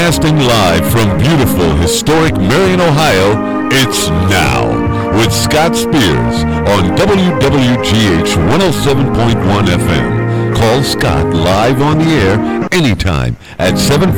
Broadcasting live from beautiful, historic Marion, Ohio, it's Now with Scott Spears on WWGH 107.1 FM. Call Scott live on the air anytime at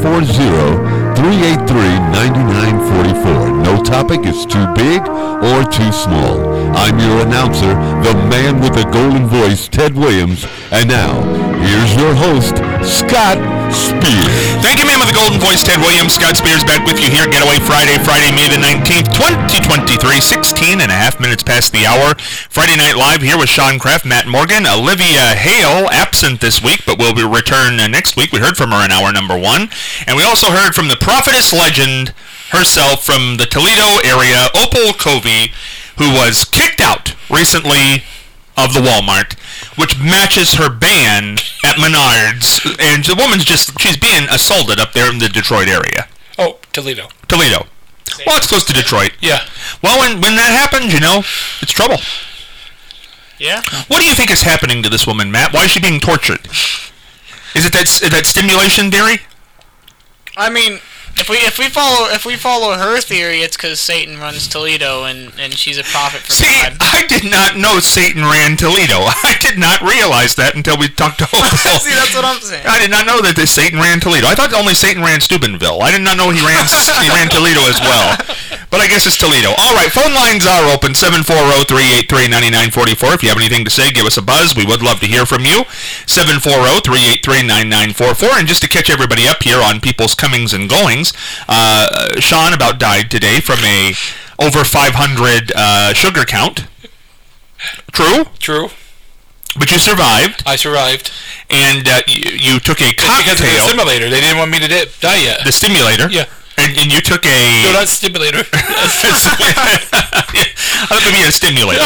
740-383-9944. No topic is too big or too small. I'm your announcer, the man with the golden voice, Ted Williams. And now, here's your host, Scott Spears. Thank you, man, with the golden voice, Ted Williams. Scott Spears back with you here. Getaway Friday, May the 19th, 2023, 16 and a half minutes past the hour. Friday Night Live here with Sean Kraft, Matt Morgan. Olivia Hale, absent this week, but will be return next week. We heard from her in hour number one. And we also heard from the prophetess legend herself from the Toledo area, Opal Covey, who was kicked out recently of the Walmart, which matches her ban at Menards. And the woman's she's being assaulted up there in the Detroit area. Oh, Toledo. Well, it's close to Detroit. Yeah. Well, when that happens, it's trouble. Yeah. What do you think is happening to this woman, Matt? Why is she being tortured? Is it that stimulation theory? I mean, if we follow her theory, it's because Satan runs Toledo and she's a prophet from God. I did not know Satan ran Toledo. I did not realize that until we talked to Opal. See, that's what I'm saying. I did not know that Satan ran Toledo. I thought only Satan ran Steubenville. I did not know he ran Toledo as well. But I guess it's Toledo. All right, phone lines are open, 740-383-9944. If you have anything to say, give us a buzz. We would love to hear from you, 740-383-9944. And just to catch everybody up here on people's comings and goings, Sean about died today from a over 500 sugar count. True? True. But you survived. I survived. And you took a cocktail. Because of the simulator. They didn't want me to die yet. The stimulator? Yeah. And you took a... No, not stimulator. I thought maybe a stimulator.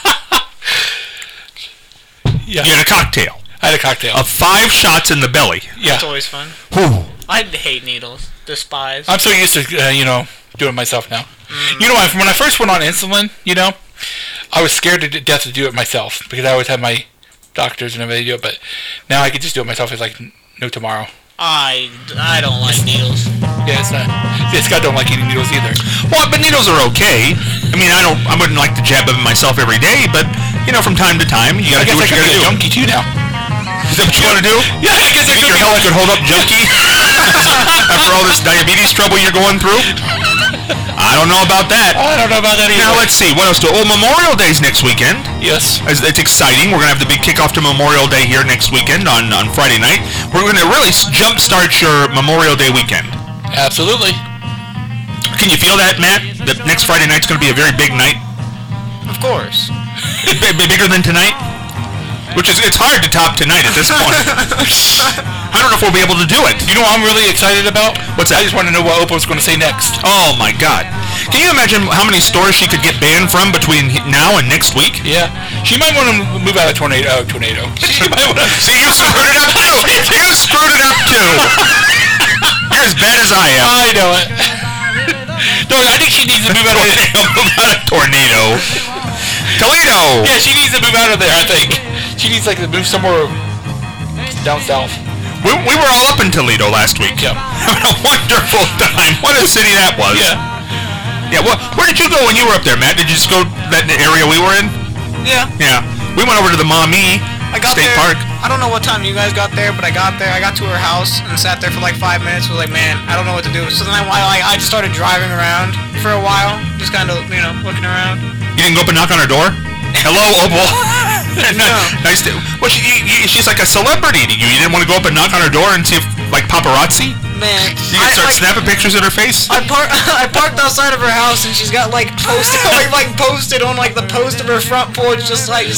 Yeah. You had a cocktail. I had a cocktail. Of 5 shots in the belly. Yeah. That's always fun. Whew. I hate needles. Despise. I'm so used to, doing it myself now. When I first went on insulin, I was scared to death to do it myself because I always had my doctors and everything do it, but now I can just do it myself. It's like no tomorrow. I don't like needles. Yeah, it's not. Scott don't like eating needles either. Well, but needles are okay. I mean, I wouldn't like to jab them myself every day, but from time to time, you gotta do what you gotta do. Junkie too now. Is that what you want to do? Yeah, I guess your health could hold up junkie after all this diabetes trouble you're going through. I don't know about that. I don't know about that either. Now let's see. What else? Memorial Day's next weekend. Yes. It's exciting. We're gonna have the big kickoff to Memorial Day here next weekend on Friday night. We're gonna really jumpstart your Memorial Day weekend. Absolutely. Can you feel that, Matt? That next Friday night's gonna be a very big night. Of course. Bigger than tonight. Which is, it's hard to top tonight at this point. I don't know if we'll be able to do it. You know what I'm really excited about? What's that? I just want to know what Opal's going to say next. Oh my God. Can you imagine how many stores she could get banned from between now and next week? Yeah. She might want to move out of Tornado. She might want to... See, you screwed it up too. You screwed it up too. You're as bad as I am. I know it. No, I think she needs to move out of Tornado. Toledo. Yeah, she needs to move out of there, I think. She needs to move somewhere down south. We were all up in Toledo last week. Yeah. Having a wonderful time. What a city that was. Yeah. Yeah, well, where did you go when you were up there, Matt? Did you just go that area we were in? Yeah. Yeah. We went over to the Maumee State Park. I don't know what time you guys got there, but I got there. I got to her house and sat there for like 5 minutes. Was like, man, I don't know what to do. So then I just started driving around for a while, just kind of, looking around. You didn't go up and knock on her door? Hello, Opal. No. Nice to... Well, she's like a celebrity to you. You didn't want to go up and knock on her door and see if, like, paparazzi? Man. You can start snapping pictures of her face? I parked outside of her house and she's got, posted, posted on, the post of her front porch, just like,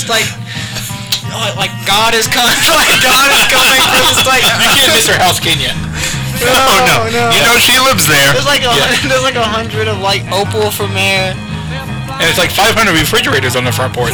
God is coming, God is coming, just like... You can't miss her house, can you? No. You know she lives there. There's like 100 of, Opal for mayor. And it's like 500 refrigerators on the front porch.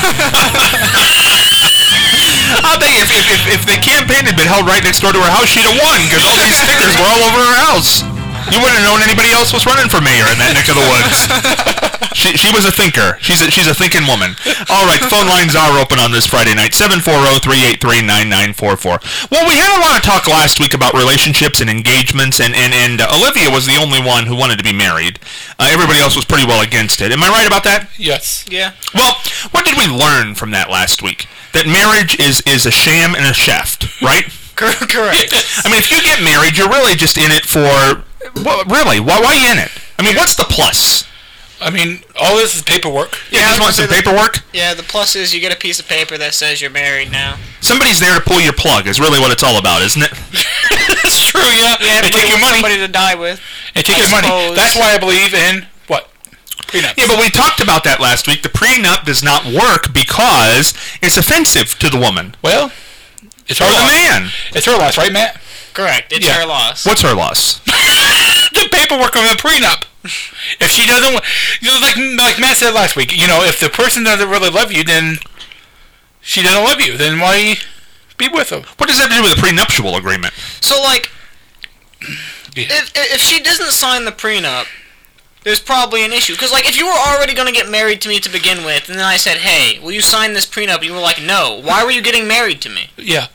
I'll tell you, if the campaign had been held right next door to her house, she'd have won, because all these stickers were all over her house. You wouldn't have known anybody else was running for mayor in that neck of the woods. She was a thinker. She's a thinking woman. All right, the phone lines are open on this Friday night, 740-383-9944. Well, we had a lot of talk last week about relationships and engagements, and Olivia was the only one who wanted to be married. Everybody else was pretty well against it. Am I right about that? Yes. Yeah. Well, what did we learn from that last week? That marriage is a sham and a shaft, right? Correct. I mean, if you get married, you're really just in it for... Well, really, why are you in it? I mean, what's the plus? I mean, all this is paperwork. You just want some paperwork? Yeah, the plus is you get a piece of paper that says you're married now. Somebody's there to pull your plug is really what it's all about, isn't it? That's true, yeah. Yeah, They take your money. somebody to die with. They take your money. suppose. That's why I believe in, what? Prenups. Yeah, but we talked about that last week. The prenup does not work because it's offensive to the woman. Well, it's her Or the loss. man. It's her loss, right, Matt? Correct. It's Yeah. her loss. What's her loss? The paperwork of the prenup. If she doesn't, like Matt said last week, if the person doesn't really love you, then she doesn't love you. Then why be with them? What does that do with the prenuptial agreement? So, like, Yeah. if she doesn't sign the prenup, there's probably an issue. Because, like, if you were already going to get married to me to begin with, and then I said, hey, will you sign this prenup? And you were like, no. Why were you getting married to me? Yeah.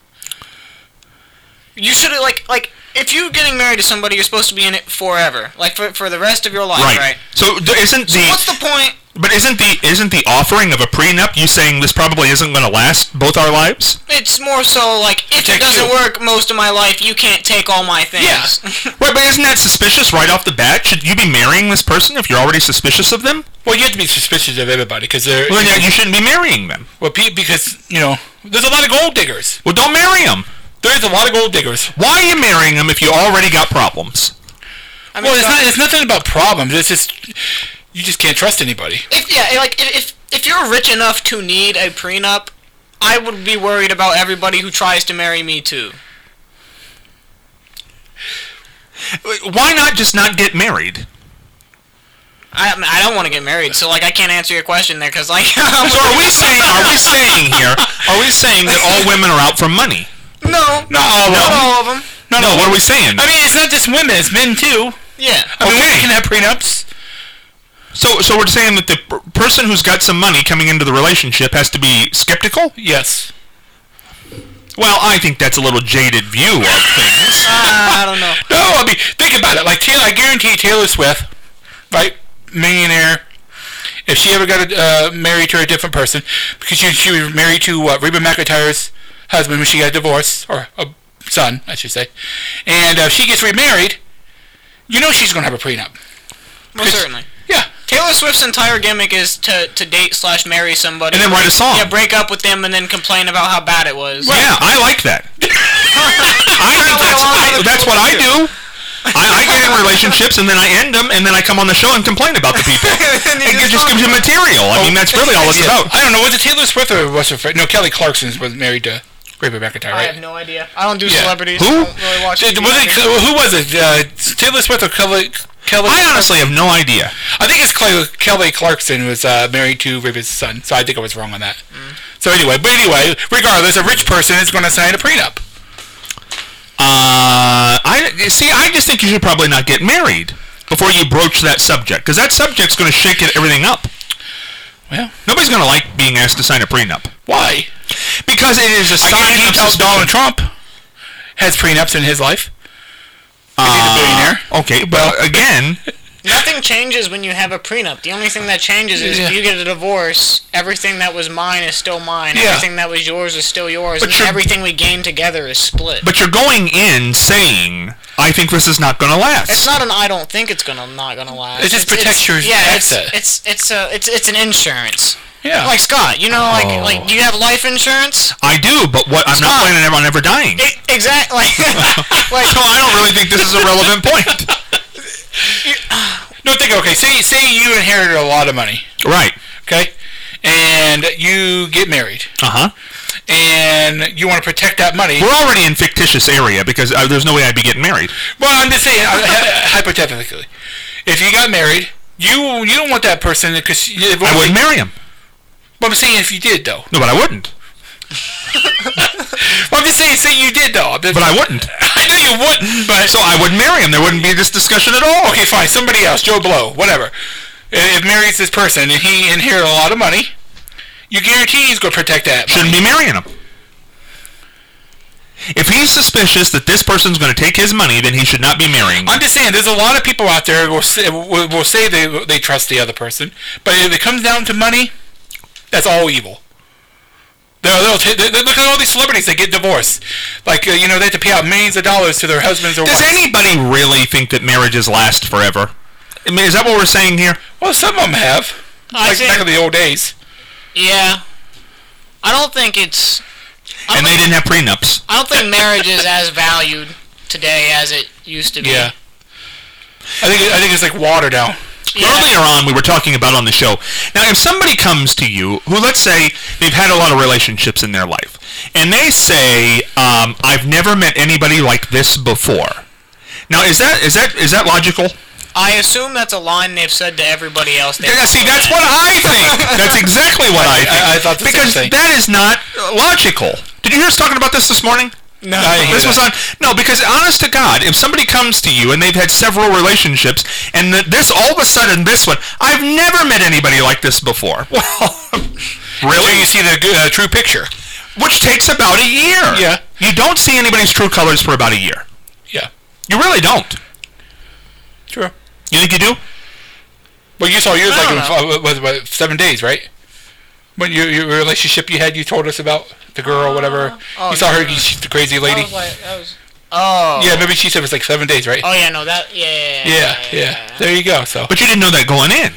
You should have, like, if you're getting married to somebody, you're supposed to be in it forever. Like, for the rest of your life, right? So isn't the... What's the point? But isn't the offering of a prenup you saying this probably isn't going to last both our lives? It's more so, like, if it Take doesn't two. work most of my life, you can't take all my things. Yeah. Right, but isn't that suspicious right off the bat? Should you be marrying this person if you're already suspicious of them? Well, you have to be suspicious of everybody because they're. Well, then you shouldn't be marrying them. Well, because there's a lot of gold diggers. Well, don't marry them. There's a lot of gold diggers. Why are you marrying them if you already got problems? I mean, Well, it's nothing about problems. It's just you just can't trust anybody. If you're rich enough to need a prenup, I would be worried about everybody who tries to marry me too. Why not just not get married? I don't want to get married, so like I can't answer your question there because like. So are we saying that all women are out for money? No, Not all of not them. all of them. No, what are we saying? I mean, it's not just women; it's men too. Yeah. I mean, women can have prenups. So we're saying that the person who's got some money coming into the relationship has to be skeptical? Yes. Well, I think that's a little jaded view of things. I don't know. No, I mean, think about it. Like I guarantee Taylor Swift, right, millionaire. If she ever got married to a different person, because she was married to Reba McEntire's husband when she got divorced, or a son, I should say, and if she gets remarried, she's going to have a prenup. Most certainly. Yeah. Taylor Swift's entire gimmick is to date/marry somebody. And then write a song. Yeah, break up with them and then complain about how bad it was. Yeah, I like that. I think that's what I do. I get in relationships and then I end them and then I come on the show and complain about the people. It just gives you material. I mean, that's really all it's about. I don't know. Was it Taylor Swift or was her friend? No, Kelly Clarkson was married to Reba McEntire, I right? have no idea. I don't do Yeah. celebrities. Who? I don't really watch Who was it? Taylor Swift or Kelly? I honestly have no idea. I think it's Kelly Clarkson who was married to Reba's son, so I think I was wrong on that. So anyway, regardless, a rich person is going to sign a prenup. I just think you should probably not get married before you broach that subject, because that subject's going to shake everything up. Well, Nobody's going to like being asked to sign a prenup. why? Because it is a sign of Donald Trump has prenups in his life. He's a billionaire. Okay, but again, Nothing changes when you have a prenup. The only thing that changes is Yeah. if you get a divorce, everything that was mine is still mine. Yeah. Everything that was yours is still yours. But And you're- everything we gain together is split. but you're going in saying, I think this is not going to last. It's not an I don't think it's not gonna last. It just protects your asset. It's an insurance. Yeah. Like Scott, do you have life insurance? I do, but what I'm not Scott. planning on ever dying. Exactly. Like, So I don't really think this is a relevant point. No, okay. Say you inherited a lot of money, Right. okay, and you get married, Uh-huh. and you want to protect that money. We're already in fictitious area because there's no way I'd be getting married. Well, I'm just saying, hypothetically, if you got married, you don't want that person because I wouldn't marry him. But I'm saying if you did, though. No, but I wouldn't. Well, I'm just saying, say you did though. But I wouldn't. I know you wouldn't, but So I wouldn't marry him. There wouldn't be this discussion at all. okay, fine. Somebody else, Joe Blow, whatever. If marries this person and he inherited a lot of money, you guarantee he's going to protect that. Shouldn't be marrying him. If he's suspicious that this person's going to take his money, then he should not be marrying him. I'm just saying, there's a lot of people out there who will say they trust the other person, but if it comes down to money, that's all evil. Look at all these celebrities that get divorced. Like, they have to pay out millions of dollars to their husbands or Does wives. anybody really think that marriages last forever? I mean, is that what we're saying here? Well, some of them have. Like back in the old days. Yeah. I don't think it's... And they didn't have prenups. I don't think marriage is as valued today as it used to be. Yeah. I think it's like water now. Yeah. Earlier on, we were talking about on the show. Now, if somebody comes to you who, let's say, they've had a lot of relationships in their life, and they say, "I've never met anybody like this before." Now, is that logical? I assume that's a line they've said to everybody else. See, that's what I think. That's exactly what I think. I thought the same because thing. that is not logical. Did you hear us talking about this morning? No, I didn't hear This was on. No, because honest to God, if somebody comes to you and they've had several relationships, and this all of a sudden this one, I've never met anybody like this before. Well, really? So you see the true picture. Which takes about a year. Yeah. You don't see anybody's true colors for about a year. Yeah. You really don't. True. You think you do? Well, you saw yours I like don't in 7 days, right? When your relationship you told us about the girl, whatever. You saw her, she's the crazy lady. Oh. Yeah, maybe she said it was like 7 days, right? Oh, yeah, no, that... Yeah. There you go. So. But you didn't know that going in.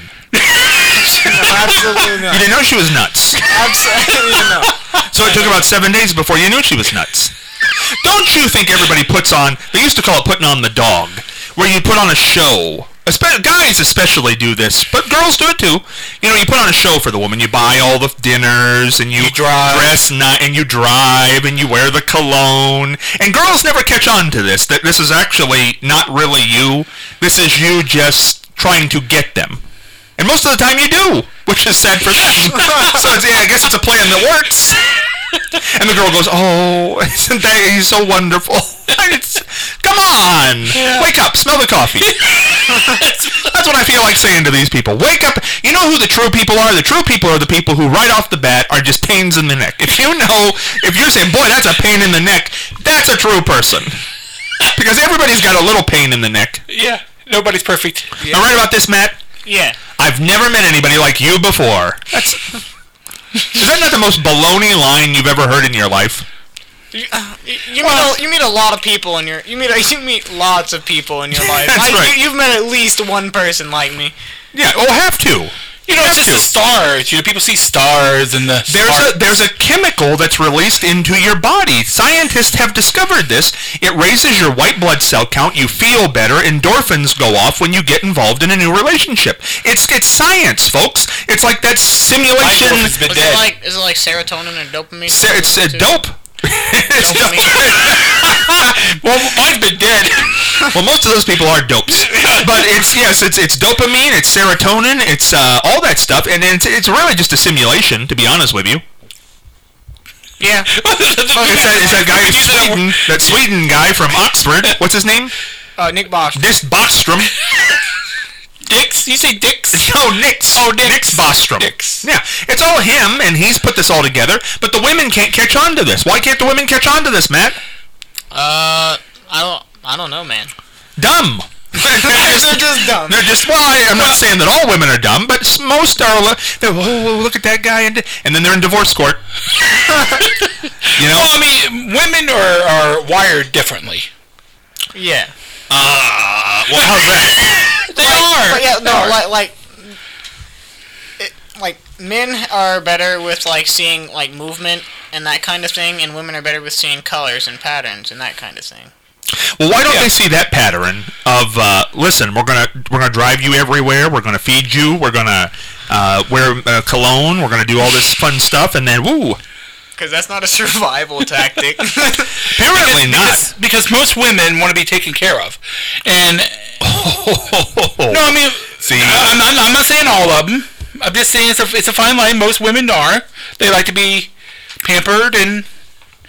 Absolutely not. You didn't know she was nuts. Absolutely not. So it took about 7 days before you knew she was nuts. Don't you think everybody puts on... They used to call it putting on the dog, where you put on a show. Guys especially do this, but girls do it too. You put on a show for the woman. You buy all the dinners, and you dress and you drive, and you wear the cologne. And girls never catch on to this, that this is actually not really you. This is you just trying to get them. And most of the time you do, which is sad for them. So I guess it's a plan that works. And the girl goes, "Oh, isn't that he's so wonderful?" Come on, wake up, smell the coffee. That's what I feel like saying to these people. Wake up. You know who the true people are? The true people are the people who right off the bat are just pains in the neck. If you're saying, "Boy, that's a pain in the neck," that's a true person. Because everybody's got a little pain in the neck. Yeah, nobody's perfect. Am I right about this, Matt? Yeah. I've never met anybody like you before. Is that not the most baloney line you've ever heard in your life? You meet a lot of people in your... You meet lots of people in your life. That's right. You've met at least one person like me. Yeah, have to. It's just the stars. People see stars and the There's a chemical that's released into your body. Scientists have discovered this. It raises your white blood cell count. You feel better. Endorphins go off when you get involved in a new relationship. It's science, folks. It's like that simulation. Is it like serotonin and dopamine? It's dope. It's Well, mine's been dead. Well, most of those people are dopes. But it's dopamine, it's serotonin, it's all that stuff, and it's really just a simulation, to be honest with you. Yeah. It's that guy in Sweden, that Sweden guy from Oxford. What's his name? Nick Bostrom. This Bostrom. Dix? You say Dix? No, Nix. Oh, Dix. Nix Bostrom. Dix. Yeah, it's all him, and he's put this all together, but the women can't catch on to this. Why can't the women catch on to this, Matt? I don't know, man. Dumb. They're just dumb. Well, I'm not saying that all women are dumb, but most are. Look at that guy, and then they're in divorce court. Well, I mean, women are wired differently. Yeah. Well, how's that? They are. But yeah, no, like men are better with seeing movement and that kind of thing, and women are better with seeing colors and patterns and that kind of thing. Well, why don't they see that pattern of listen, we're gonna drive you everywhere, we're gonna feed you, we're gonna wear cologne, we're gonna do all this fun stuff, and then woo. Because that's not a survival tactic. Apparently not. Because most women want to be taken care of, and no, I mean, see, I'm not saying all of them. I'm just saying it's a fine line. Most women are. They like to be pampered and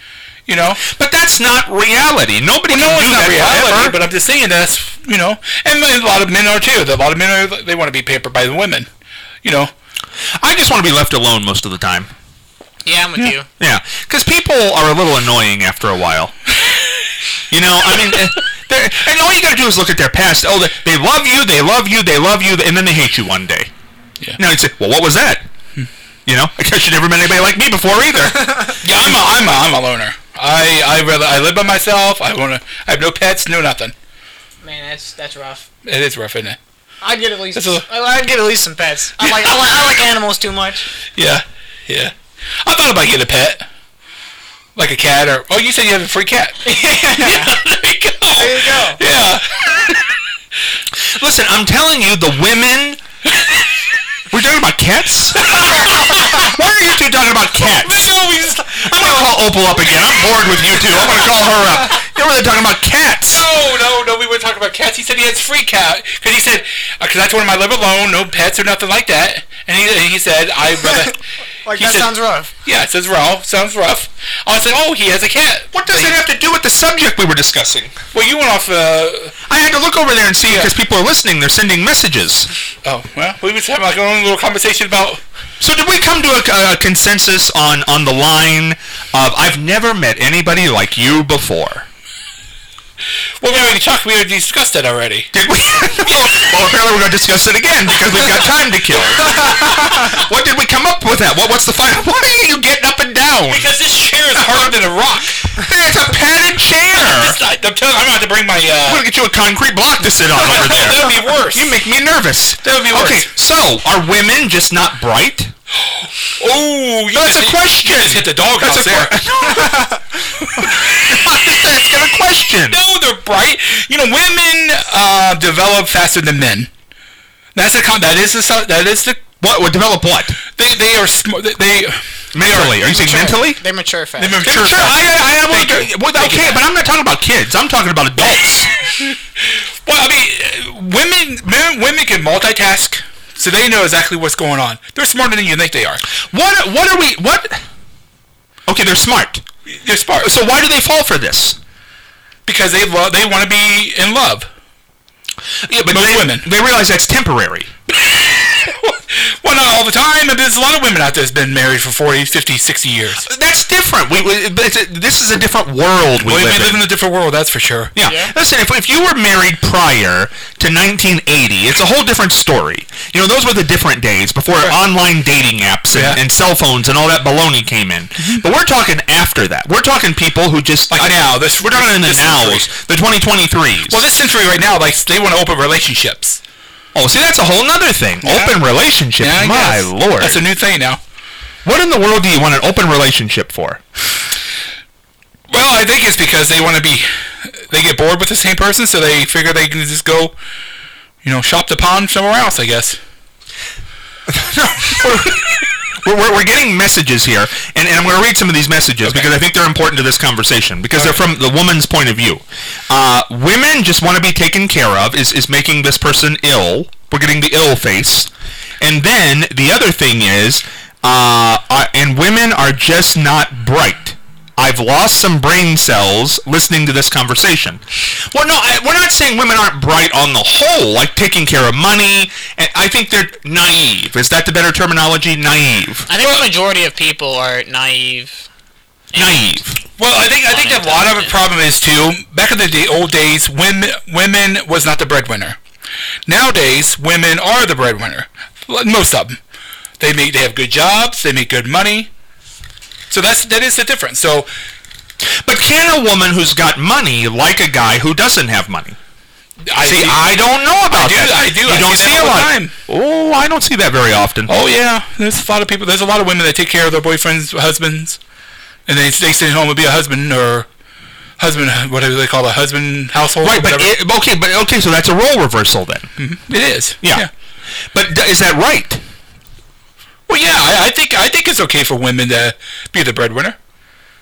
You know, but that's not reality. Nobody can do that reality. forever. But I'm just saying that's, you know, and a lot of men are too. A lot of men are, they want to be pampered by the women. You know, I just want to be left alone most of the time. Yeah, I'm with you. Yeah, because people are a little annoying after a while. You know, I mean, and all you got to do is look at their past. Oh, they love you, they love you, they love you, and then they hate you one day. Yeah. Now you'd say, well, what was that? You know, I guess you never met anybody like me before either. Yeah, I'm a loner. I live by myself. I have no pets, no nothing. Man, that's rough. It is rough, isn't it? I'd get at least some pets. I like animals too much. Yeah. I thought about getting a pet, like a cat, or you said you have a free cat. There you go. Yeah. Listen, I'm telling you, the women. We're talking about cats? Why are you two talking about cats? I'm going to call Opal up again. I'm bored with you two. I'm going to call her up. You're really talking about cats. No, we were talking about cats. He said he has a free cat. Because he said, because I told him I live alone, no pets or nothing like that. And he said, I'd rather... sounds rough. Yeah, it sounds rough. I said, he has a cat. What does it have to do with the subject we were discussing? Well, you went off... I had to look over there and see because people are listening. They're sending messages. Oh, well, we was having like our own little conversation about... So did we come to a consensus on the line of, I've never met anybody like you before? Well, we already discussed that already. Did we? Well, apparently we're going to discuss it again because we've got time to kill. What did we come up with that? What's the final? Why are you getting up and down? Because this chair is harder than a rock. It's a padded chair. I'm going to have to bring my... I'm going to get you a concrete block to sit on over there. That would be worse. You make me nervous. That would be worse. Okay, so are women just not bright? Oh, that's a question. You just hit the doghouse there. That's a question. No, they're bright. You know, women develop faster than men. That is the what would develop what? They are smart. They mentally. Are you saying mentally? They mature faster. They mature faster. Okay, but I'm not talking about kids. I'm talking about adults. Well, I mean, women can multitask. So they know exactly what's going on. They're smarter than you think they are. What are we... What? Okay, they're smart. They're smart. So why do they fall for this? Because they want to be in love. Yeah, but most women. They realize that's temporary. Well, not all the time. There's a lot of women out there that's been married for 40, 50, 60 years. That's different. This is a different world we live in a different world, that's for sure. Yeah. Listen, if you were married prior to 1980, it's a whole different story. You know, those were the different days before online dating apps and cell phones and all that baloney came in. But we're talking after that. We're talking people who just... Like now. We're talking in the nows, the 2023s. Well, this century right now, like, they want to open relationships. Oh, see, that's a whole nother thing. Yeah. Open relationships. Yeah, my Lord. That's a new thing now. What in the world do you want an open relationship for? Well, I think it's because they want to be... They get bored with the same person, so they figure they can just go, shop the pond somewhere else, I guess. We're getting messages here, and I'm going to read some of these messages because I think they're important to this conversation because they're from the woman's point of view. Women just want to be taken care of is making this person ill. We're getting the ill face. And then the other thing is, and women are just not bright. I've lost some brain cells listening to this conversation. Well, no, we're not saying women aren't bright on the whole, like taking care of money. And I think they're naive. Is that the better terminology? Naive. I think the majority of people are naive. Well, I think a lot of the problem is too. Back in the old days, women was not the breadwinner. Nowadays, women are the breadwinner. Most of them. They have good jobs. They make good money. So that is the difference. So, but can a woman who's got money like a guy who doesn't have money? I don't know about that. I do. You don't see a lot. Oh, I don't see that very often. Oh yeah, there's a lot of people. There's a lot of women that take care of their boyfriends, husbands, and they stay home and be a husband or husband. Whatever they call a husband household. Right, but okay. So that's a role reversal then. Mm-hmm. It is. Yeah. But is that right? Well, yeah, I think it's okay for women to be the breadwinner.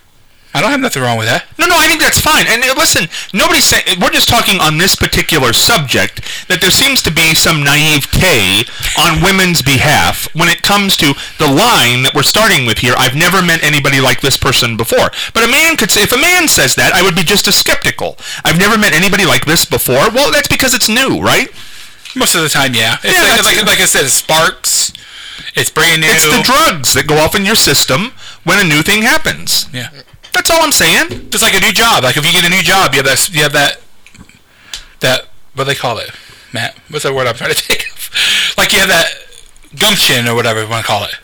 I don't have nothing wrong with that. No, I think that's fine. And listen, nobody's saying, we're just talking on this particular subject that there seems to be some naivete on women's behalf when it comes to the line that we're starting with here. I've never met anybody like this person before. But a man could say, if a man says that, I would be just as skeptical. I've never met anybody like this before. Well, that's because it's new, right? Most of the time, yeah. It's like I said, it sparks. It's brand new. It's the drugs that go off in your system when a new thing happens. Yeah. That's all I'm saying. Just like a new job. Like if you get a new job, you have that what do they call it, Matt? What's the word I'm trying to think of? Like you have that gumption or whatever you want to call it.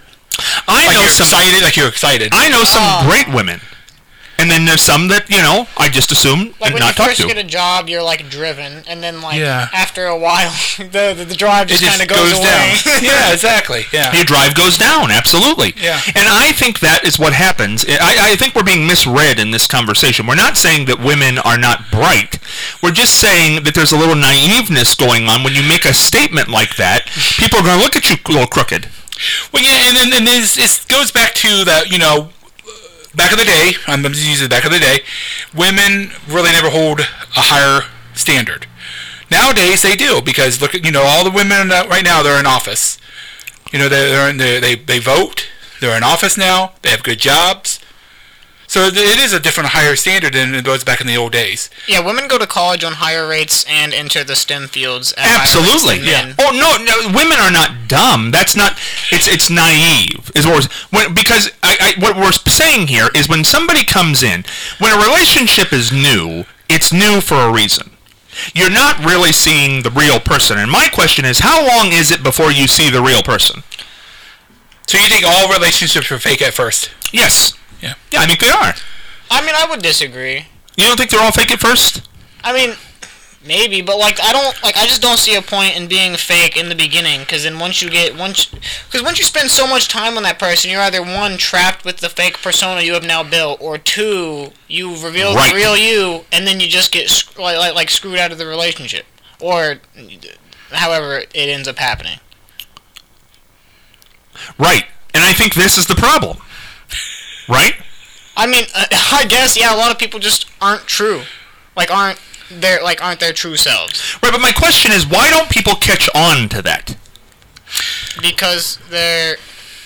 You're excited. I know some great women. And then there's some that, I just assume like and not talk to. When you first get a job, you're like driven, and then after a while, the drive just kind of goes away. Down. Yeah, exactly. Yeah, your drive goes down. Absolutely. Yeah. And I think that is what happens. I think we're being misread in this conversation. We're not saying that women are not bright. We're just saying that there's a little naiveness going on when you make a statement like that. People are going to look at you a little crooked. Well, yeah, and then it goes back to that, back in the day, I'm just using back in the day, women really never hold a higher standard. Nowadays they do, because look at all the women right now, they're in office. They vote. They're in office now. They have good jobs. So it is a different, higher standard than it was back in the old days. Yeah, women go to college on higher rates and enter the STEM fields at absolutely. Higher rates than men. Oh no, women are not dumb. That's not. It's naive. Because what we're saying here is when somebody comes in, when a relationship is new, it's new for a reason. You're not really seeing the real person. And my question is, how long is it before you see the real person? So you think all relationships are fake at first? Yes. Yeah, I think they are. I mean, I would disagree. You don't think they're all fake at first? I mean, maybe, but I just don't see a point in being fake in the beginning, because then once you spend so much time on that person, you're either one, trapped with the fake persona you have now built, or two, you reveal the real you, and then you just get screwed out of the relationship, or however it ends up happening. Right, and I think this is the problem. Right? I mean, I guess, yeah, a lot of people just aren't true. Aren't their true selves. Right, but my question is, why don't people catch on to that? Because they're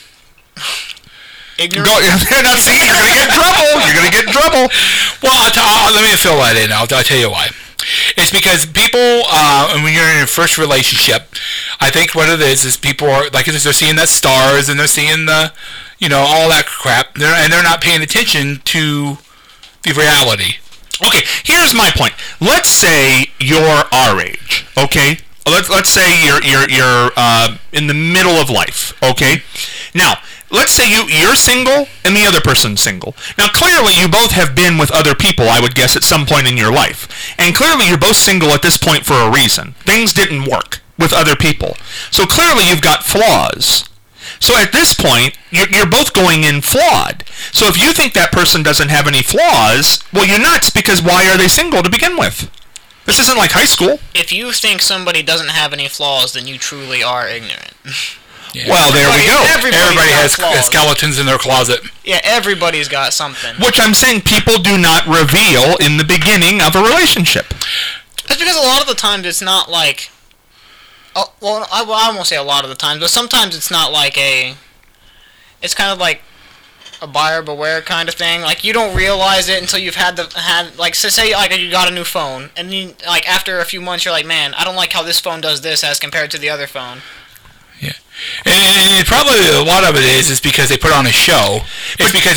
ignorant. They're not saying you're going to get in trouble. You're going to get in trouble. Well, let me fill that in. I'll tell you why. It's because people, when you're in your first relationship, I think what it is people are, they're seeing the stars and they're seeing the, all that crap, and they're not paying attention to the reality. Okay, here's my point. Let's say you're our age, okay? Let's say you're in the middle of life, okay? Now, let's say you're single and the other person's single. Now, clearly you both have been with other people, I would guess, at some point in your life. And clearly you're both single at this point for a reason. Things didn't work with other people. So clearly you've got flaws. So at this point, you're both going in flawed. So if you think that person doesn't have any flaws, well, you're nuts, because why are they single to begin with? This isn't like high school. If you think somebody doesn't have any flaws, then you truly are ignorant. Yeah. Well, there we go. Everybody has skeletons in their closet. Yeah, everybody's got something. Which I'm saying people do not reveal in the beginning of a relationship. That's because a lot of the times it's not like... Well, I won't say a lot of the times, but sometimes it's not like it's kind of like a buyer beware kind of thing. Like, you don't realize it until you've say you got a new phone, and then after a few months you're like, man, I don't like how this phone does this as compared to the other phone. Yeah, and probably a lot of it is because they put on a show. It's because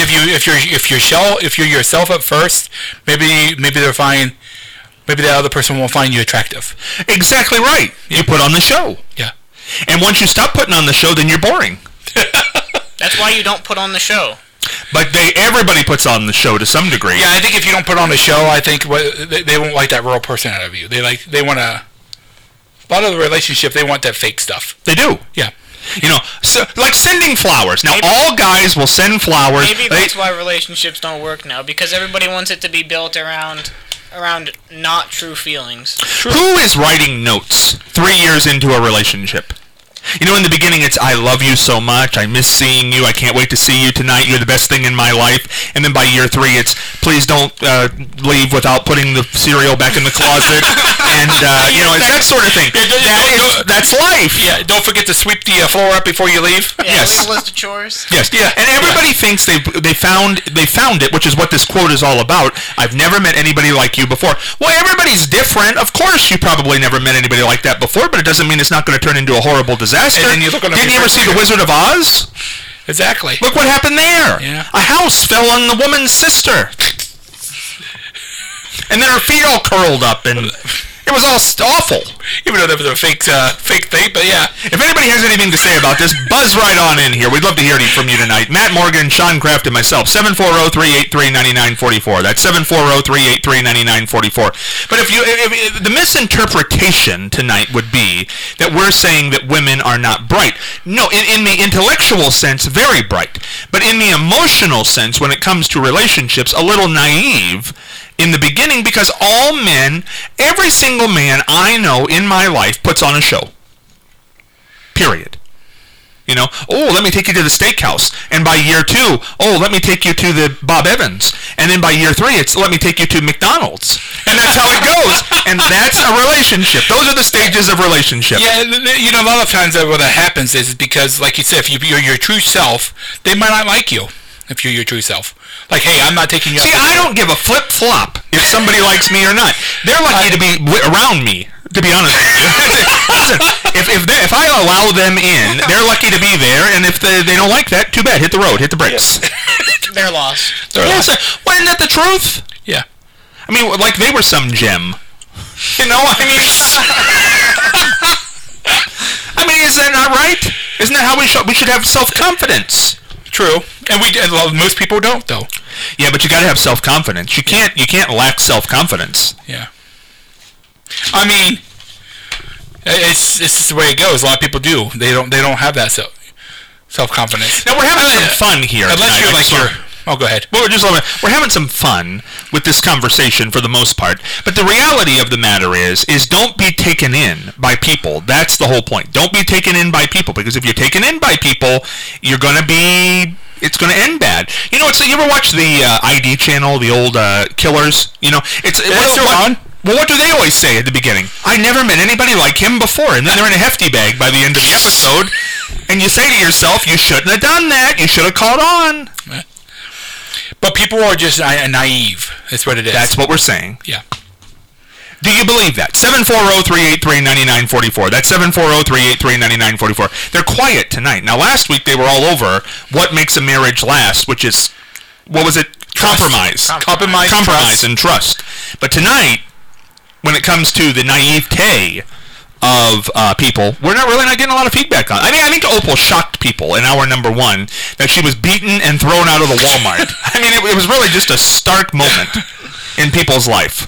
if you're yourself at first, maybe they're fine. Maybe the other person won't find you attractive. Exactly right. Yeah. You put on the show. Yeah. And once you stop putting on the show, then you're boring. That's why you don't put on the show. But everybody puts on the show to some degree. Yeah, I think if you don't put on the show, I think they won't like that real person out of you. They want a lot of the relationship. They want that fake stuff. They do. Yeah. So like sending flowers. Now, all guys will send flowers. Maybe that's why relationships don't work now, because everybody wants it to be built around not true feelings. True. Who is writing notes 3 years into a relationship? You know, in the beginning, it's, I love you so much, I miss seeing you, I can't wait to see you tonight, you're the best thing in my life. And then by year 3, it's, please don't leave without putting the cereal back in the closet. And, you know, it's that sort of thing. That's life. Yeah, don't forget to sweep the floor up before you leave. Yeah, Yes. a list of chores. Yes. Yeah. And everybody thinks they found it, which is what this quote is all about. I've never met anybody like you before. Well, everybody's different. Of course, you probably never met anybody like that before, but it doesn't mean it's not going to turn into a horrible disaster. And then you look on Didn't you ever see The Wizard of Oz? Exactly. Look what happened there. Yeah. A house fell on the woman's sister. And then her feet all curled up, and it was all awful. Even though that was a fake thing, but yeah. If anybody has anything to say about this, buzz right on in here. We'd love to hear from you tonight. Matt Morgan, Sean Kraft, and myself. 740-383-9944. That's 740-383-9944. But if the misinterpretation tonight would be that we're saying that women are not bright. No, in the intellectual sense, very bright. But in the emotional sense, when it comes to relationships, a little naive in the beginning, because all men, every single man I know in my life puts on a show. Period. You know, oh, let me take you to the steakhouse. And by year 2, oh, let me take you to the Bob Evans. And then by year 3, it's let me take you to McDonald's. And that's how it goes. And that's a relationship. Those are the stages of relationship. Yeah, you know, a lot of times what happens is because, like you said, if you're your true self, they might not like you if you're your true self. Like, hey, I'm not taking you. See, I don't give a flip-flop if somebody likes me or not. They're lucky to be around me, to be honest with you. Listen, if I allow them in, they're lucky to be there, and if they don't like that, too bad. Hit the road. Hit the brakes. They're lost. Well, isn't that the truth? Yeah. I mean, like they were some gem. You know, I mean... I mean, is that not right? Isn't that how we should have self-confidence? True, and most people don't, though. Yeah, but you got to have self-confidence. You can't lack self-confidence. Yeah. I mean, it's just the way it goes. A lot of people do. They don't have that self-confidence. Now we're having some fun here. Unless you're like Oh, go ahead. Well, we're having some fun with this conversation for the most part, but the reality of the matter is don't be taken in by people. That's the whole point. Don't be taken in by people, because if you're taken in by people, it's going to end bad. You know, you ever watch the ID channel, the old Killers? You know, on. Well, what do they always say at the beginning? I never met anybody like him before, and then they're in a hefty bag by the end of the episode, and you say to yourself, you shouldn't have done that. You should have caught on. But people are just naive. That's what it is. That's what we're saying. Yeah. Do you believe that? 740-383-9944. That's 740-383-9944. They're quiet tonight. Now, last week they were all over what makes a marriage last, which is, what was it? Compromise. Compromise and trust. But tonight, when it comes to the naivete of people, we're not getting a lot of feedback on. I mean, I think Opal shocked people in hour number 1 that she was beaten and thrown out of the Walmart. I mean, it was really just a stark moment in people's life.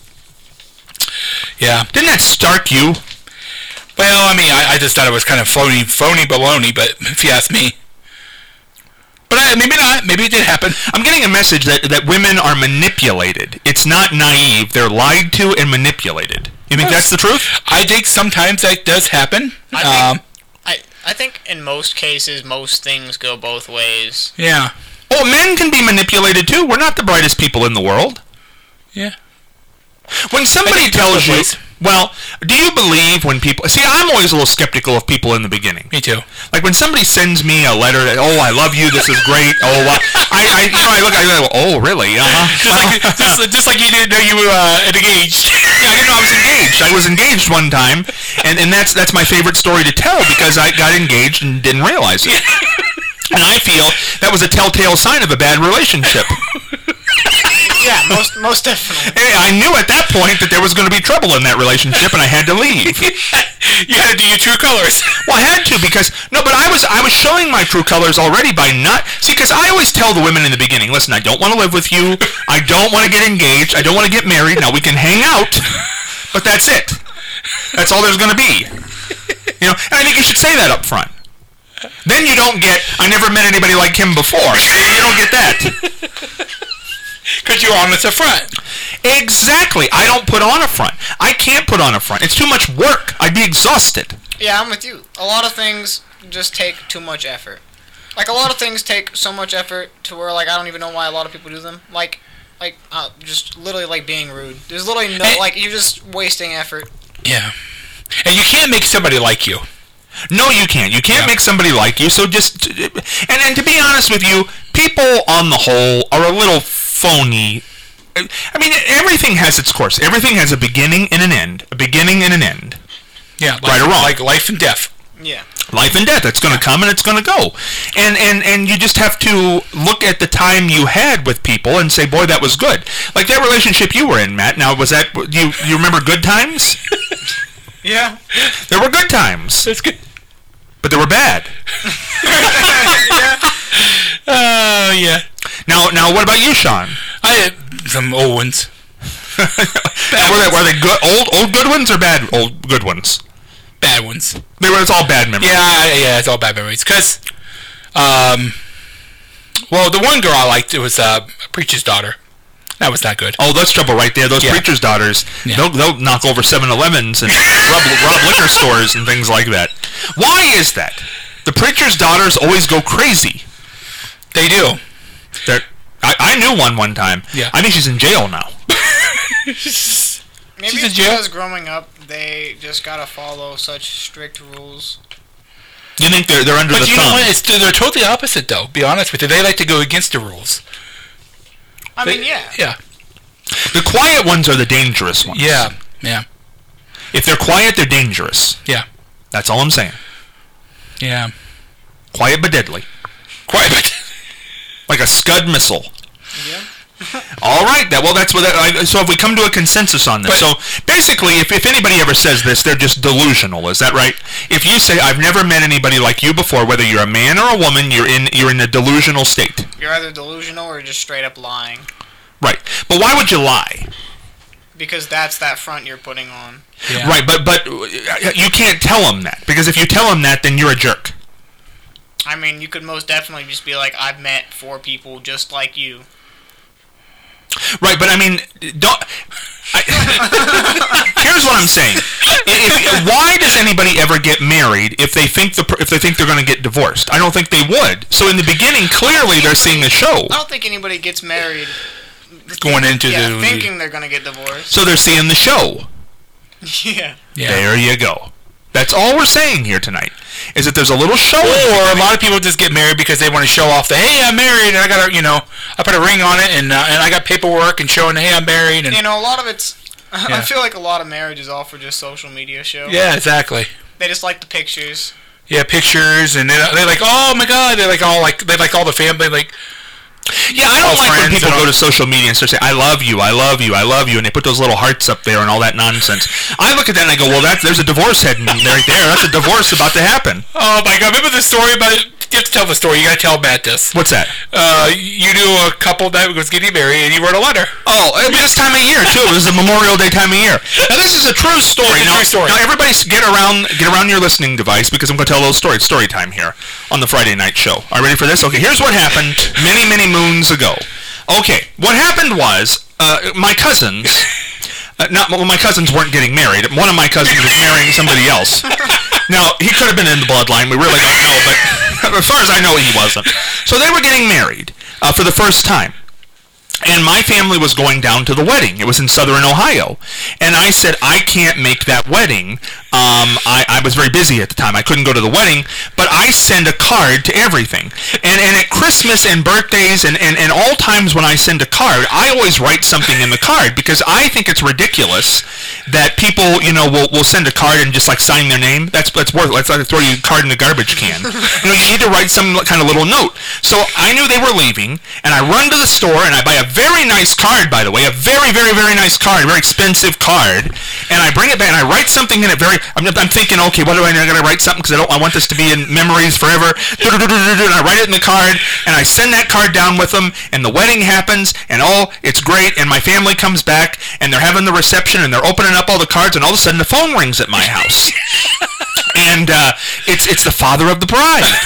Yeah. Didn't that stark you? Well, I mean, I just thought it was kind of phony baloney, but if you ask me. But maybe not. Maybe it did happen. I'm getting a message that women are manipulated. It's not naive. They're lied to and manipulated. You think that's the truth? I think sometimes that does happen. I think in most cases, most things go both ways. Yeah. Oh, men can be manipulated too. We're not the brightest people in the world. Yeah. When somebody tells you... Well, do you believe when people... See, I'm always a little skeptical of people in the beginning. Me too. Like when somebody sends me a letter that, oh, I love you, this is great, oh, I look, oh, really? Just like you didn't know you were engaged. Yeah, I didn't know I was engaged. I was engaged one time, and that's my favorite story to tell, because I got engaged and didn't realize it. And I feel that was a telltale sign of a bad relationship. Yeah, most definitely. And I knew at that point that there was going to be trouble in that relationship, and I had to leave. You had to do your true colors. Well, I had to, but I was showing my true colors already by not... See, because I always tell the women in the beginning, listen, I don't want to live with you, I don't want to get engaged, I don't want to get married, now we can hang out, but that's it. That's all there's going to be. You know, and I think you should say that up front. Then you don't get, I never met anybody like him before. You don't get that. Because you're on at the front. Exactly. I don't put on a front. I can't put on a front. It's too much work. I'd be exhausted. Yeah, I'm with you. A lot of things just take too much effort. Like, a lot of things take so much effort to where, like, I don't even know why a lot of people do them. Like, just literally, like, being rude. There's literally no, like, you're just wasting effort. Yeah. And you can't make somebody like you. No, you can't. You can't make somebody like you, so just... And to be honest with you, people on the whole are a little phony. I mean, everything has its course. Everything has a beginning and an end. A beginning and an end. Yeah, right or wrong. Like life and death. Yeah. Life and death. It's going to come and it's going to go. And you just have to look at the time you had with people and say, boy, that was good. Like that relationship you were in, Matt. Now, was that... You remember good times? Yeah. There were good times. That's good. But they were bad. Yeah. Now, what about you, Sean? I had some old ones. Were they good, old good ones or bad old good ones? Bad ones. It's all bad memories. Yeah, it's all bad memories. Because, well, the one girl I liked, it was a preacher's daughter. That was not good. Oh, that's trouble right there. Those preacher's daughters, they'll knock over 7-Elevens and rob liquor stores and things like that. Why is that? The preacher's daughters always go crazy. They do. I knew one time. Yeah. I think she's in jail now. Maybe She's in it's jail? because growing up, they just gotta follow such strict rules. You think they're under the thumb? But you know what? They're totally opposite, though. Be honest with you. They like to go against the rules. I mean, yeah. Yeah. The quiet ones are the dangerous ones. Yeah. If they're quiet, they're dangerous. Yeah. That's all I'm saying. Yeah. Quiet but deadly. Quiet but... Like a Scud missile. Yeah. All right. So if we come to a consensus on this, so basically, if anybody ever says this, they're just delusional. Is that right? If you say I've never met anybody like you before, whether you're a man or a woman, you're in a delusional state. You're either delusional or just straight up lying. Right. But why would you lie? Because that's that front you're putting on. Yeah. Right. But you can't tell them that, because if you tell them that, then you're a jerk. I mean, you could most definitely just be like, I've met 4 people just like you. Right, but I mean, here's what I'm saying. Why does anybody ever get married if they think they're going to get divorced? I don't think they would. So in the beginning, clearly they're seeing the show. I don't think anybody gets married going into thinking they're going to get divorced. So they're seeing the show. Yeah. There you go. That's all we're saying here tonight, is that there's a little show. Or a lot of people just get married because they want to show off that, hey, I'm married, and I got I put a ring on it, and I got paperwork and showing, hey, I'm married. And a lot of it's, I feel like a lot of marriage is all for just social media show. Yeah, exactly. They just like the pictures. Yeah, pictures, and they're like, oh my god, they like all the family, like. Yeah, I don't like when people go to social media and start saying, I love you, I love you, I love you, and they put those little hearts up there and all that nonsense. I look at that and I go, well, there's a divorce heading right there. That's a divorce about to happen. Oh my god, remember the story about it? You have to tell the story. You gotta tell Matt this. What's that? You knew a couple that was getting married and you wrote a letter. Oh, it was this time of year, too. It was the Memorial Day time of year. Now, this is a true story. It's a true story. Now, everybody get around your listening device, because I'm going to tell a little story. It's story time here on the Friday night show. Are you ready for this? Okay, here's what happened many, many moons ago. Okay, what happened was, my cousins... my cousins weren't getting married. One of my cousins was marrying somebody else. Now, he could have been in the bloodline. We really don't know, but as far as I know, he wasn't. So they were getting married for the first time. And my family was going down to the wedding. It was in southern Ohio. And I said, I can't make that wedding. I was very busy at the time. I couldn't go to the wedding. But I send a card to everything. And at Christmas and birthdays and all times when I send a card, I always write something in the card, because I think it's ridiculous that people, will send a card and just like sign their name. That's worthless. It's like throw your card in the garbage can. You need to write some kind of little note. So I knew they were leaving, and I run to the store and I buy a very nice card, by the way, a very, very, very nice card, a very expensive card, and I bring it back and I write something in it. I'm thinking, okay, what do I gotta write something, because I want this to be in memories forever. And I write it in the card, and I send that card down with them, and the wedding happens, and it's great, and my family comes back, and they're having the reception, and they're opening up all the cards, and all of a sudden the phone rings at my house. And it's the father of the bride.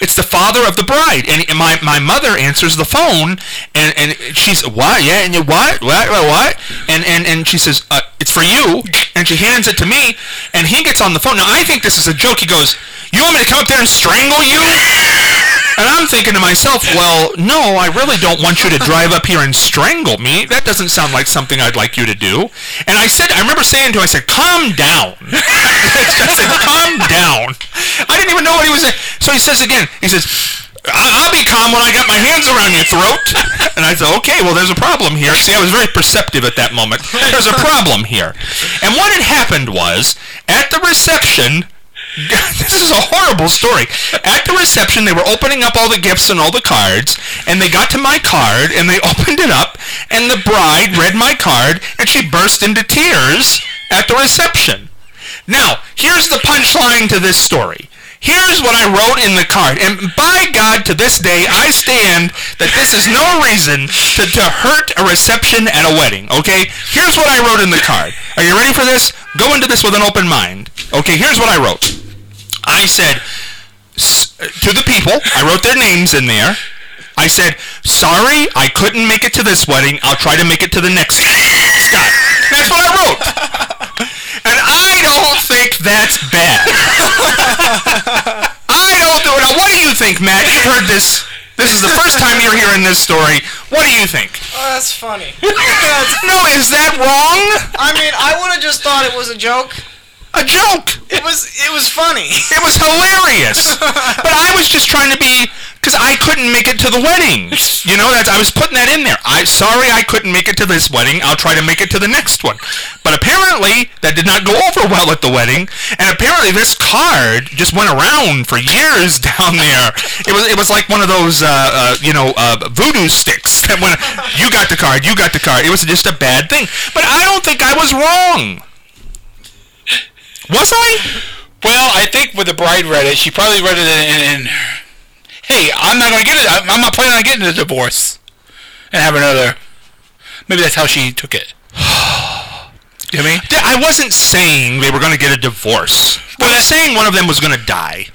it's the father of the bride. And my mother answers the phone, and she's, what? Yeah, and you what? What? And she says, it's for you. And she hands it to me, and he gets on the phone. Now, I think this is a joke. He goes, you want me to come up there and strangle you? And I'm thinking to myself, well, no, I really don't want you to drive up here and strangle me. That doesn't sound like something I'd like you to do. And I remember saying to him, I said, calm down. I said, calm down. I didn't even know what he was saying. So he says again, he says, I'll be calm when I got my hands around your throat. And I said, okay, well, there's a problem here. See, I was very perceptive at that moment. There's a problem here. And what had happened was, at the reception, this is a horrible story. At the reception, they were opening up all the gifts and all the cards, and they got to my card, and they opened it up, and the bride read my card, and she burst into tears at the reception. Now, here's the punchline to this story. Here's what I wrote in the card, and by God, to this day, I stand that this is no reason to hurt a reception at a wedding, okay? Here's what I wrote in the card. Are you ready for this? Go into this with an open mind. Okay, here's what I wrote. I said, to the people, I wrote their names in there. I said, sorry, I couldn't make it to this wedding. I'll try to make it to the next one. Scott, that's what I wrote. And I don't think that's bad. I don't do it. Now, what do you think, Matt? You've heard this. This is the first time you're hearing this story. What do you think? Oh, that's funny. No, is that wrong? I mean, I would have just thought it was a joke. A joke. It was funny. It was hilarious. But I was just trying to be, because I couldn't make it to the wedding. You know, I was putting that in there. Sorry I couldn't make it to this wedding. I'll try to make it to the next one. But apparently, that did not go over well at the wedding. And apparently, this card just went around for years down there. It was like one of those, voodoo sticks. That when you got the card, you got the card. It was just a bad thing. But I don't think I was wrong. Was I? Well, I think when the bride read it, she probably read it in hey, I'm not going to get it. I'm not planning on getting a divorce and have another. Maybe that's how she took it. You know what I mean? I wasn't saying they were going to get a divorce. I was saying one of them was going to die.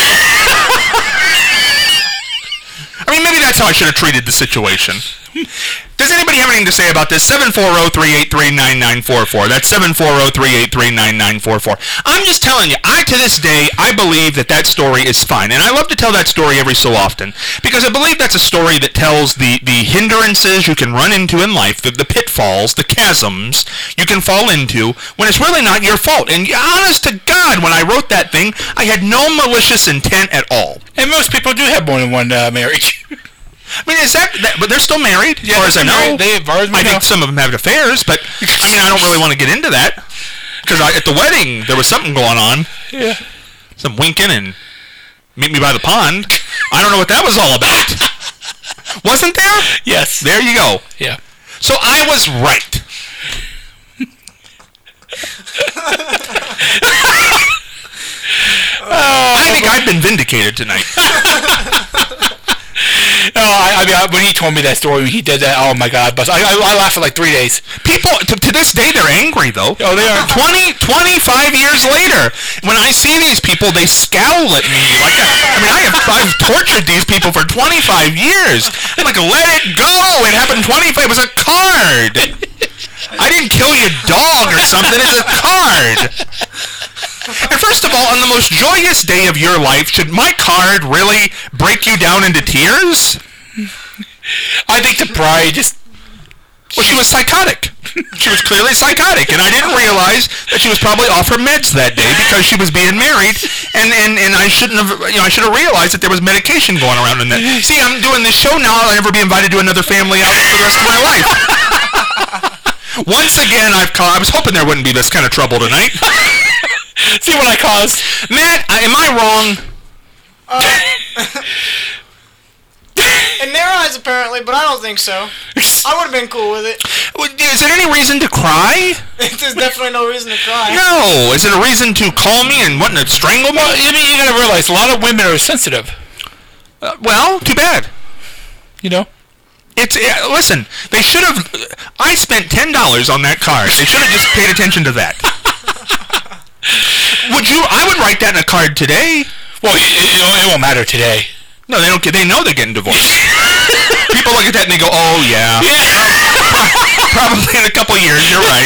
I mean, maybe that's how I should have treated the situation. Does anybody have anything to say about this? 740-383-9944. That's 740-383-9944. I'm just telling you, to this day, I believe that story is fine. And I love to tell that story every so often, because I believe that's a story that tells the hindrances you can run into in life, the pitfalls, the chasms you can fall into when it's really not your fault. And honest to God, when I wrote that thing, I had no malicious intent at all. And most people do have more than one marriage. I mean, is that but they're still married, yeah, as far as I know. I think some of them have affairs, but I mean, I don't really want to get into that. Because at the wedding, there was something going on. Yeah. Some winking and meet me by the pond. I don't know what that was all about. Wasn't there? Yes. There you go. Yeah. So I was right. I think I've been vindicated tonight. No, I mean, when he told me that story, when he did that, oh my God, but I laughed for like 3 days. People, to this day, they're angry, though. Oh, they are. 25 years later, when I see these people, they scowl at me. I've tortured these people for 25 years. I'm like, let it go. It happened 25. It was a card. I didn't kill your dog or something. It's a card. And first of all, on the most joyous day of your life, should my card really break you down into tears? I think the bride just... Well, she was psychotic. She was clearly psychotic, and I didn't realize that she was probably off her meds that day because she was being married, and I shouldn't have, I should have realized that there was medication going around in that. See, I'm doing this show now, I'll never be invited to another family outing for the rest of my life. Once again, I was hoping there wouldn't be this kind of trouble tonight. See what I caused. Matt, am I wrong? In their eyes, apparently, but I don't think so. I would have been cool with it. Is there any reason to cry? There's definitely no reason to cry. No. Is it a reason to call me and want to strangle me? Well, I mean, you gotta realize, a lot of women are sensitive. Well, too bad. You know? Listen, they should have... I spent $10 on that card. They should have just paid attention to that. I would write that in a card today. Well, it won't matter today. No, they don't. They know they're getting divorced. People look at that and they go, "Oh yeah, probably in a couple years." You're right.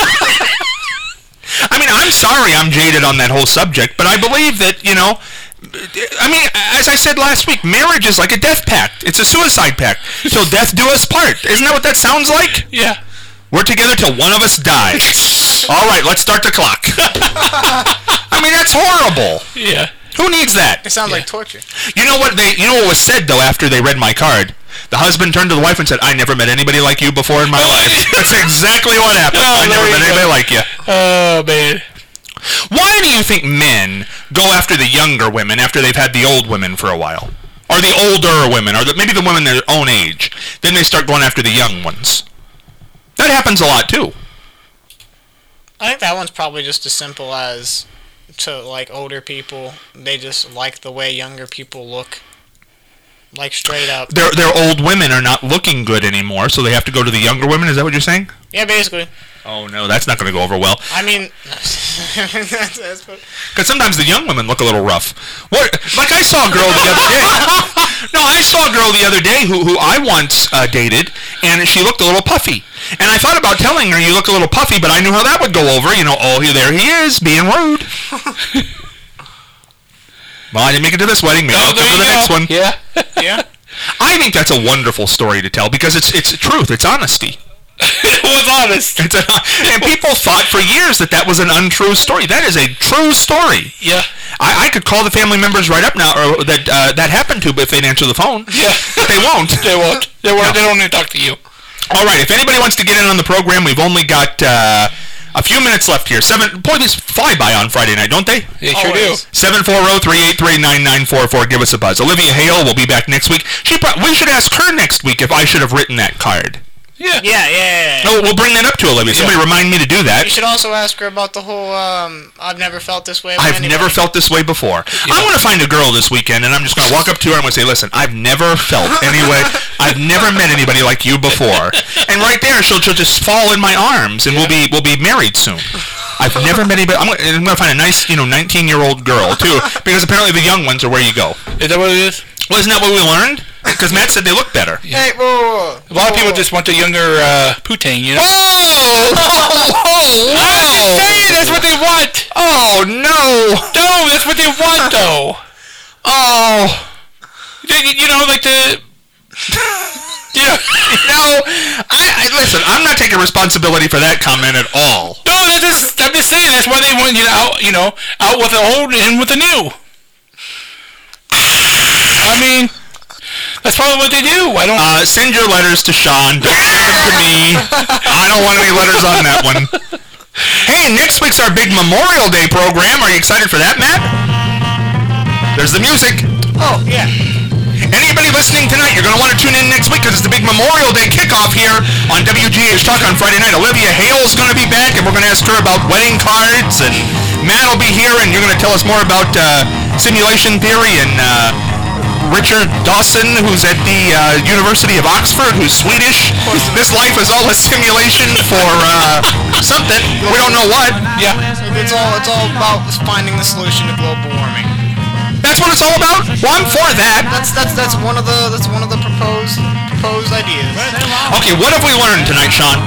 I mean, I'm sorry I'm jaded on that whole subject, but I believe that I mean, as I said last week, marriage is like a death pact. It's a suicide pact. Till death do us part. Isn't that what that sounds like? Yeah. We're together till one of us dies. All right, let's start the clock. I mean, that's horrible. Yeah. Who needs that? It sounds like torture. You know what was said though after they read my card? The husband turned to the wife and said, "I never met anybody like you before in my life." That's exactly what happened. I never met anybody like you. Oh man. Why do you think men go after the younger women after they've had the old women for a while? Or the older women, or maybe the women their own age. Then they start going after the young ones. That happens a lot too. I think that one's probably just as simple as to like older people, they just like the way younger people look. Like straight up. Their old women are not looking good anymore, so they have to go to the younger women. Is that what you're saying? Yeah, basically. Oh no, that's not going to go over well. I mean, because sometimes the young women look a little rough. What? Like I saw a girl the other day. No, I saw a girl the other day who I once dated, and she looked a little puffy. And I thought about telling her, "You look a little puffy," but I knew how that would go over. Oh, there he is, being rude. Well, I didn't make it to this wedding. Maybe I'll come to the next one. Yeah. yeah. I think that's a wonderful story to tell because it's truth. It's honesty. It was honest. And people thought for years that was an untrue story. That is a true story. Yeah. I could call the family members right up now or that happened to, but if they'd answer the phone. Yeah. But they won't. They won't. They won't. No. They don't want to talk to you. All right. If anybody wants to get in on the program, we've only got a few minutes left here. Boy, these fly by on Friday night, don't they? They sure do. 740-383-9944. Give us a buzz. Olivia Hale will be back next week. We should ask her next week if I should have written that card. Yeah. Yeah. No, we'll bring that up to Olivia. Somebody remind me to do that. You should also ask her about the whole, I've never felt this way. I've never felt this way before. Yeah. I'm going to find a girl this weekend, and I'm just going to walk up to her and I'm going to say, "Listen, I've never felt anyway. I've never met anybody like you before." And right there, she'll just fall in my arms, and we'll be married soon. I've never met anybody. I'm going to find a nice, 19-year-old girl too, because apparently the young ones are where you go. Is that what it is? Well, isn't that what we learned? Because Matt said they look better. Yeah. Hey, whoa. A lot of people just want the younger Putang, Oh! Hey, that's what they want. Oh, no. No, that's what they want, though. Oh. Like the... No, I listen, I'm not taking responsibility for that comment at all. No, I'm just saying, that's why they want you out with the old and with the new. I mean... That's probably what they do. I don't... Send your letters to Sean. Don't send them to me. I don't want any letters on that one. Hey, next week's our big Memorial Day program. Are you excited for that, Matt? There's the music. Oh, yeah. Anybody listening tonight, you're going to want to tune in next week because it's the big Memorial Day kickoff here on WGH Talk on Friday night. Olivia Hale's going to be back, and we're going to ask her about wedding cards, and Matt will be here, and you're going to tell us more about simulation theory and... Richard Dawson, who's at the University of Oxford, who's Swedish. This life is all a simulation for something. We don't know what. Yeah. It's all about finding the solution to global warming. That's what it's all about? Well, I'm for that. That's one of the proposed ideas. Okay, what have we learned tonight, Sean?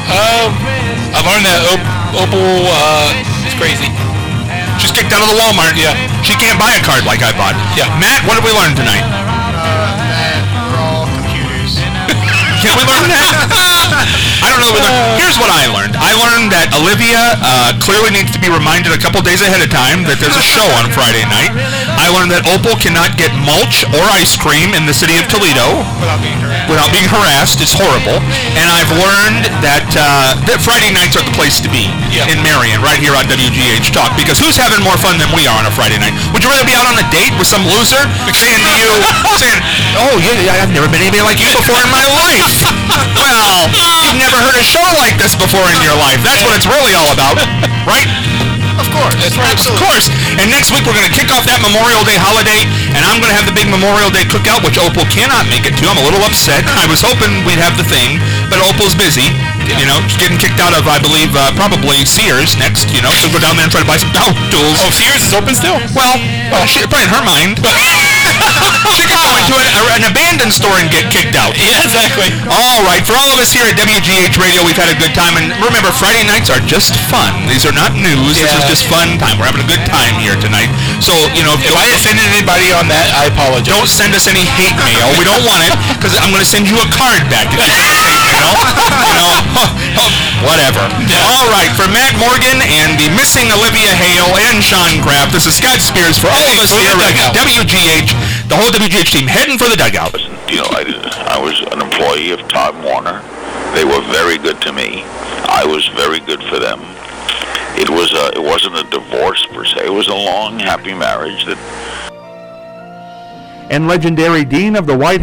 I've learned that Opal is crazy. She's kicked out of the Walmart. Yeah. She can't buy a card like I bought. Yeah. Matt, what have we learned tonight? That we're all computers. Can we learn that? I don't know. Here's what I learned. I learned that Olivia clearly needs to be reminded a couple days ahead of time that there's a show on Friday night. I learned that Opal cannot get mulch or ice cream in the city of Toledo without being harassed. It's horrible. And I've learned that Friday nights are the place to be in Marion, right here on WGH Talk. Because who's having more fun than we are on a Friday night? Would you rather be out on a date with some loser saying to you, "Oh, yeah, I've never met anybody like you before in my life"? Well, you've never heard a show like this before in your life. That's what it's really all about, right? Of course. That's right. Of course. And next week we're going to kick off that Memorial Day holiday, and I'm going to have the big Memorial Day cookout, which Opal cannot make it to. I'm a little upset. I was hoping we'd have the thing, but Opal's busy. She's getting kicked out of, I believe, probably Sears next. So go down there and try to buy some tools. Oh, Sears is open still? Well, probably in her mind. Go into an abandoned store and get kicked out. Yeah, exactly. All right, for all of us here at WGH Radio, we've had a good time. And remember, Friday nights are just fun. These are not news. This is just fun time. We're having a good time here tonight. So, if I offended anybody on that, I apologize. Don't send us any hate mail. We don't want it, because I'm going to send you a card back if you send us hate mail. Whatever. Yeah. All right, for Matt Morgan and the missing Olivia Hale and Sean Kraft, this is Scott Spears for all of us here at WGH, the whole WGH team heading for the dugout. I was an employee of Time Warner. They were very good to me. I was very good for them. It wasn't a divorce per se. It was a long, happy marriage that. And legendary Dean of the White